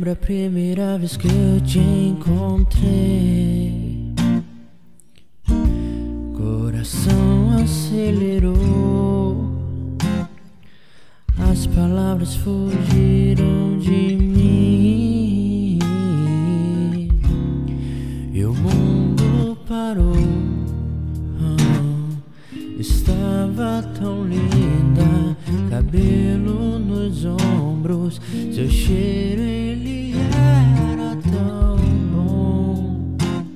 lembra a primeira vez que eu te encontrei? Coração acelerou, as palavras fugiram de mim e o mundo parou. Estava tão linda, cabelo nos ombros, seu cheiro ele era tão bom.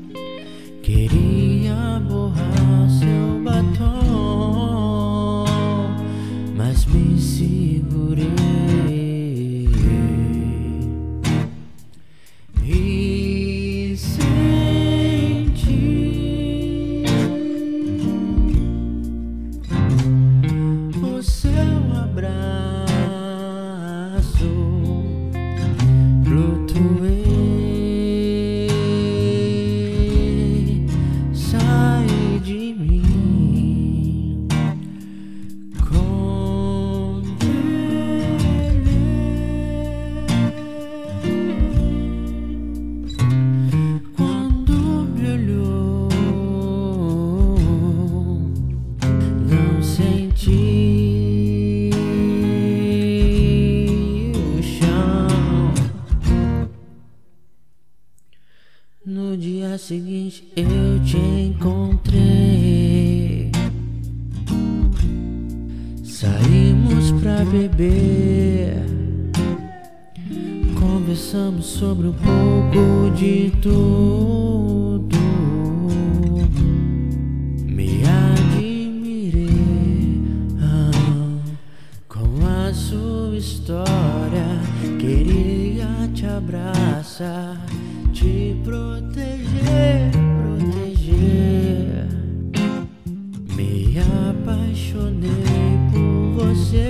Queria borrar seu batom, mas me segurei e senti o seu abraço. Flutuei, saí de mim, quando me olhou, não senti o chão. No dia seguinte eu te encontrei, saímos pra beber, conversamos sobre um pouco de tudo. Me admirei com a sua história, queria te abraçar, te proteger, proteger. Me apaixonei por você,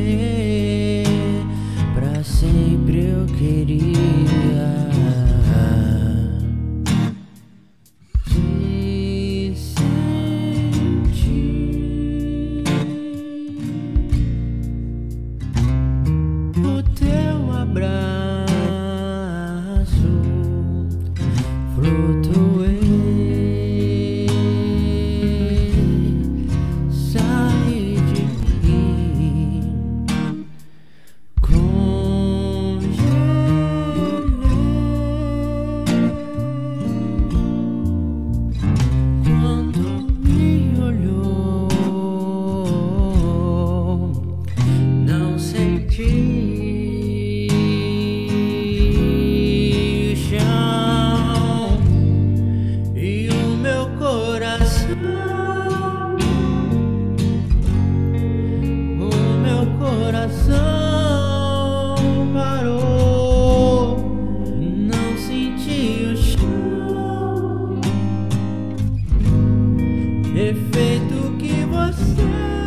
pra sempre eu queria te sentir, o teu abraço. Flutuei, saí de mim, congelei. Quando me olhou, não senti o chão. E o meu coração parou, não senti o chão, efeito que você